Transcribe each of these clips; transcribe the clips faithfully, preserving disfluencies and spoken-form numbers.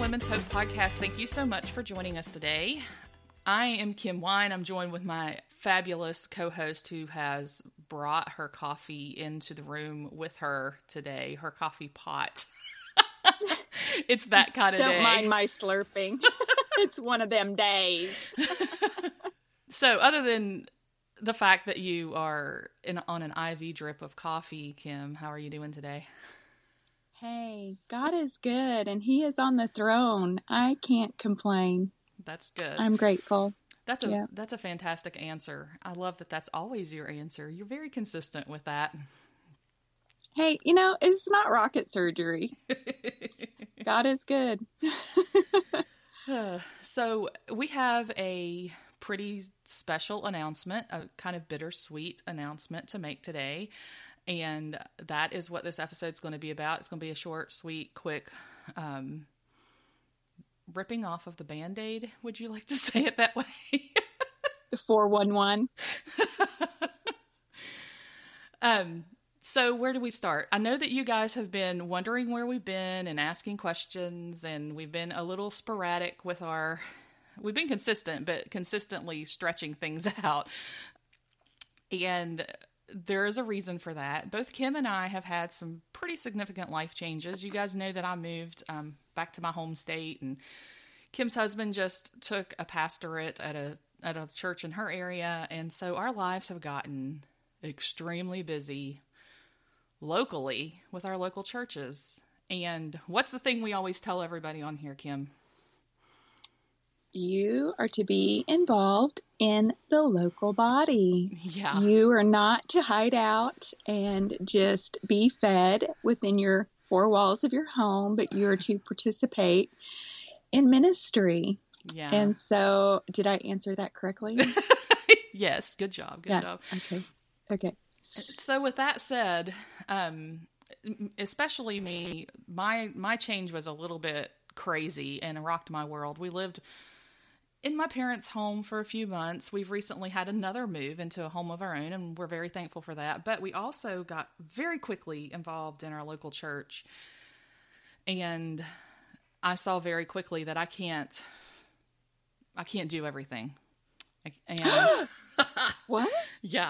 Women's Hope Podcast. Thank you so much for joining us today. I am Kim Wine. I'm joined with my fabulous co-host who has brought her coffee into the room with her today, her coffee pot. It's that kind of Don't day. Don't mind my slurping. It's one of them days. So other than the fact that you are in, on an I V drip of coffee, Kim, how are you doing today? Hey, God is good, and He is on the throne. I can't complain. That's good. I'm grateful. That's a yeah. that's a fantastic answer. I love that that's always your answer. You're very consistent with that. Hey, you know, it's not rocket surgery. God is good. uh, so we have a pretty special announcement, a kind of bittersweet announcement to make today. And that is what this episode's going to be about. It's going to be a short, sweet, quick um, ripping off of the Band-Aid. Would you like to say it that way? The four one one. um. So where do we start? I know that you guys have been wondering where we've been and asking questions, and we've been a little sporadic with our... We've been consistent, but consistently stretching things out. And there is a reason for that. Both Kim and I have had some pretty significant life changes. You guys know that I moved um, back to my home state, and Kim's husband just took a pastorate at a at a church in her area, and so our lives have gotten extremely busy locally with our local churches. And what's the thing we always tell everybody on here, Kim? You are to be involved in the local body. Yeah. You are not to hide out and just be fed within your four walls of your home, but you are to participate in ministry. Yeah. And so, did I answer that correctly? Yes. Good job. Good yeah. job. Okay. Okay. So with that said, um, especially me, my, my change was a little bit crazy and rocked my world. We lived in my parents' home for a few months. We've recently had another move into a home of our own, and we're very thankful for that. But we also got very quickly involved in our local church. And I saw very quickly that I can't, I can't do everything. And what? Yeah.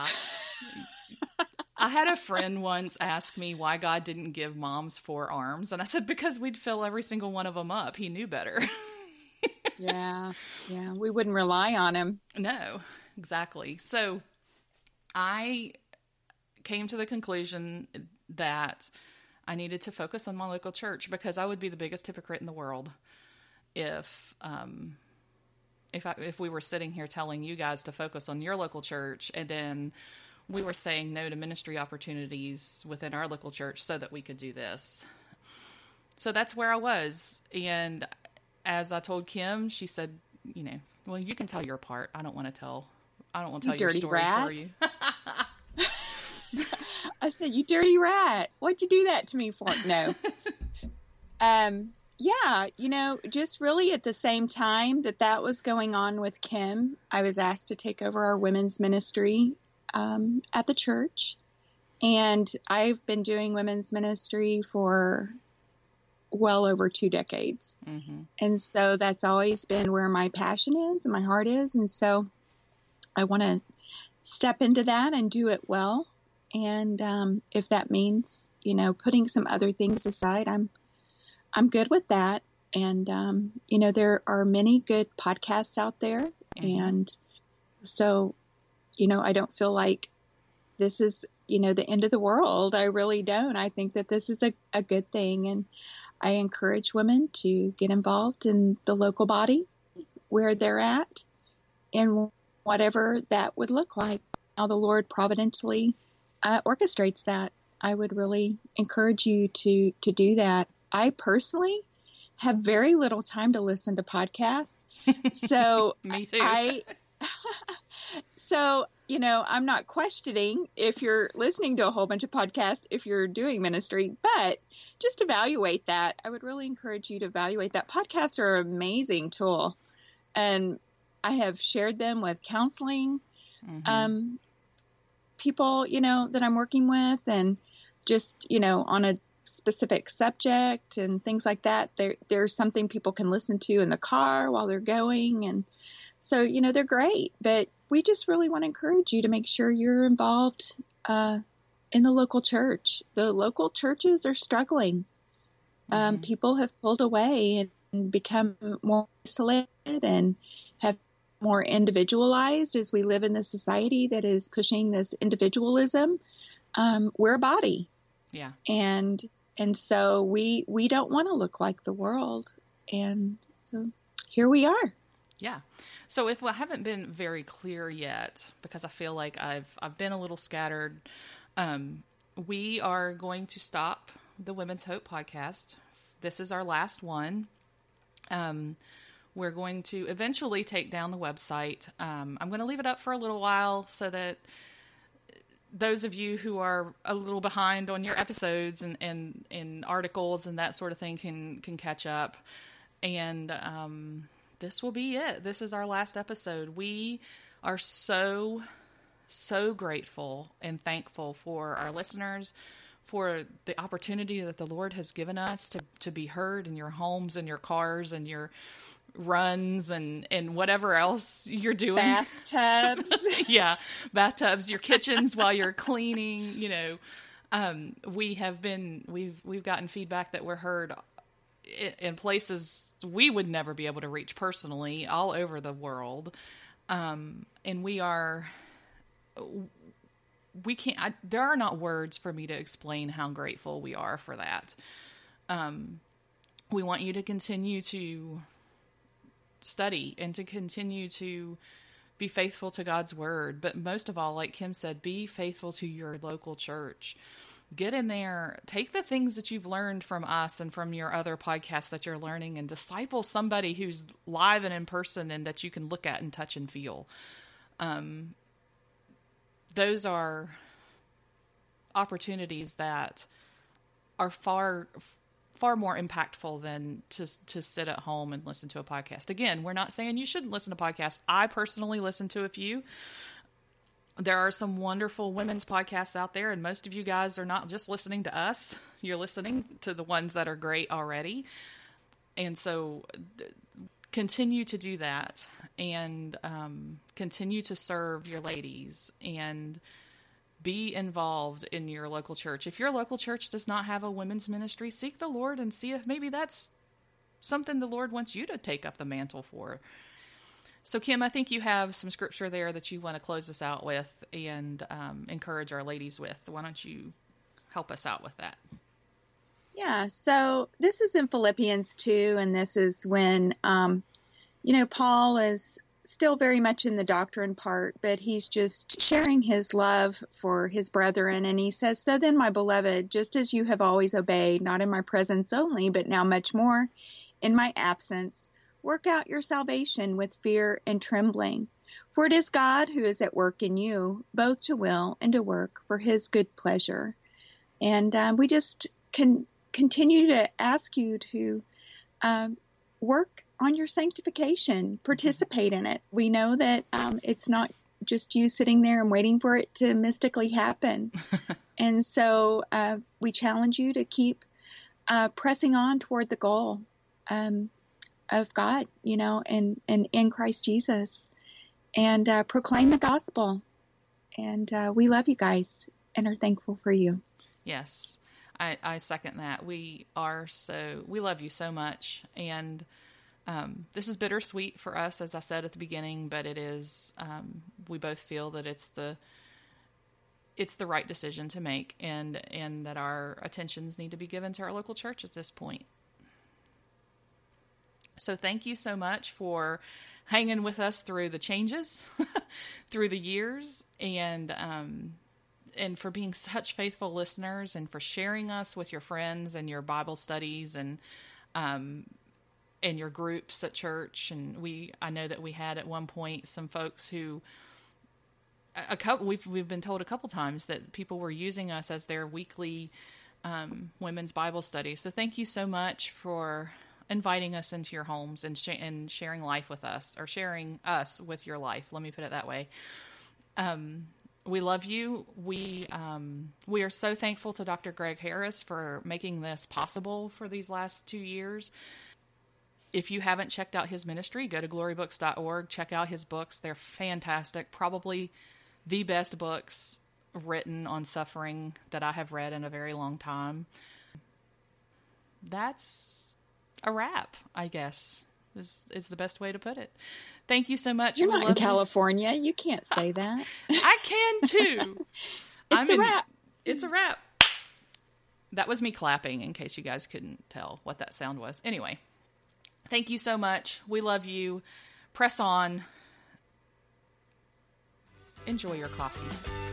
I had a friend once ask me why God didn't give moms four arms. And I said, because we'd fill every single one of them up. He knew better. Yeah. Yeah. We wouldn't rely on him. No, exactly. So I came to the conclusion that I needed to focus on my local church, because I would be the biggest hypocrite in the world if, um, if I, if we were sitting here telling you guys to focus on your local church, and then we were saying no to ministry opportunities within our local church so that we could do this. So that's where I was. And as I told Kim, she said, you know, well, you can tell your part. I don't want to tell, I don't want to tell You your dirty story rat. for you. I said, you dirty rat. What'd you do that to me for? No. um, yeah, you know, just really at the same time that that was going on with Kim, I was asked to take over our women's ministry um, at the church. And I've been doing women's ministry for well over two decades. Mm-hmm. And so that's always been where my passion is and my heart is. And so I want to step into that and do it well. And um, if that means, you know, putting some other things aside, I'm I'm good with that. And, um, you know, there are many good podcasts out there. Mm-hmm. And so, you know, I don't feel like this is, you know, the end of the world. I really don't. I think that this is a, a good thing. And I encourage women to get involved in the local body where they're at and whatever that would look like. How the Lord providentially uh, orchestrates that. I would really encourage you to, to do that. I personally have very little time to listen to podcasts. So Me too. I, so, you know, I'm not questioning if you're listening to a whole bunch of podcasts, if you're doing ministry, but just evaluate that. I would really encourage you to evaluate that. Podcasts are an amazing tool. And I have shared them with counseling, mm-hmm. um, people, you know, that I'm working with, and just, you know, on a specific subject and things like that, there there's something people can listen to in the car while they're going. And so, you know, they're great. But we just really want to encourage you to make sure you're involved uh, in the local church. The local churches are struggling. Mm-hmm. Um, people have pulled away and, and become more isolated and have more individualized as we live in this society that is pushing this individualism. Um, we're a body. Yeah. And, and so we, we don't want to look like the world. And so here we are. Yeah. So if I haven't been very clear yet, because I feel like I've, I've been a little scattered, um, we are going to stop the Women's Hope podcast. This is our last one. Um, We're going to eventually take down the website. Um, I'm going to leave it up for a little while so that those of you who are a little behind on your episodes and, and, and articles and that sort of thing can, can catch up. And um, this will be it. This is our last episode. We are so, so grateful and thankful for our listeners, for the opportunity that the Lord has given us to, to be heard in your homes and your cars and your runs and, and whatever else you're doing. Bathtubs. Yeah. Bathtubs, your kitchens while you're cleaning, you know. Um, we have been, we've, we've gotten feedback that we're heard in, in places we would never be able to reach personally all over the world. Um, and we are, we can't, I, there are not words for me to explain how grateful we are for that. Um, we want you to continue to study and to continue to be faithful to God's word. But most of all, like Kim said, be faithful to your local church. Get in there, take the things that you've learned from us and from your other podcasts that you're learning and disciple somebody who's live and in person and that you can look at and touch and feel. Um, those are opportunities that are far far more impactful than to to sit at home and listen to a podcast. Again, we're not saying you shouldn't listen to podcasts. I personally listen to a few. There are some wonderful women's podcasts out there, and most of you guys are not just listening to us. You're listening to the ones that are great already. And so continue to do that and um, continue to serve your ladies and be involved in your local church. If your local church does not have a women's ministry, seek the Lord and see if maybe that's something the Lord wants you to take up the mantle for. So, Kim, I think you have some scripture there that you want to close us out with and um, encourage our ladies with. Why don't you help us out with that? Yeah, so this is in Philippians two, and this is when, um, you know, Paul is still very much in the doctrine part, but he's just sharing his love for his brethren. And he says, so then, my beloved, just as you have always obeyed, not in my presence only, but now much more in my absence, work out your salvation with fear and trembling. For it is God who is at work in you, both to will and to work for his good pleasure. And um, we just can continue to ask you to um, work on your sanctification, participate in it. We know that um, it's not just you sitting there and waiting for it to mystically happen. And so uh, we challenge you to keep uh, pressing on toward the goal um, of God, you know, and, and in Christ Jesus, and uh, proclaim the gospel. And uh, we love you guys and are thankful for you. Yes, I, I second that. We are so, we love you so much. And Um, this is bittersweet for us, as I said at the beginning, but it is, um, we both feel that it's the, it's the right decision to make, and, and that our attentions need to be given to our local church at this point. So thank you so much for hanging with us through the changes, through the years, and, um, and for being such faithful listeners and for sharing us with your friends and your Bible studies and, um, and your groups at church. And we, I know that we had at one point some folks who, a couple, we've, we've been told a couple times that people were using us as their weekly um, women's Bible study. So thank you so much for inviting us into your homes and, sh- and sharing life with us, or sharing us with your life. Let me put it that way. Um, We love you. We um, we are so thankful to Doctor Greg Harris for making this possible for these last two years. If you haven't checked out his ministry, go to glory books dot org. Check out his books. They're fantastic. Probably the best books written on suffering that I have read in a very long time. That's a wrap, I guess, is, is the best way to put it. Thank you so much. You're We not in love you. California. You can't say that. I can too. It's I'm a in, wrap. It's a wrap. That was me clapping, in case you guys couldn't tell what that sound was. Anyway, thank you so much. We love you. Press on. Enjoy your coffee.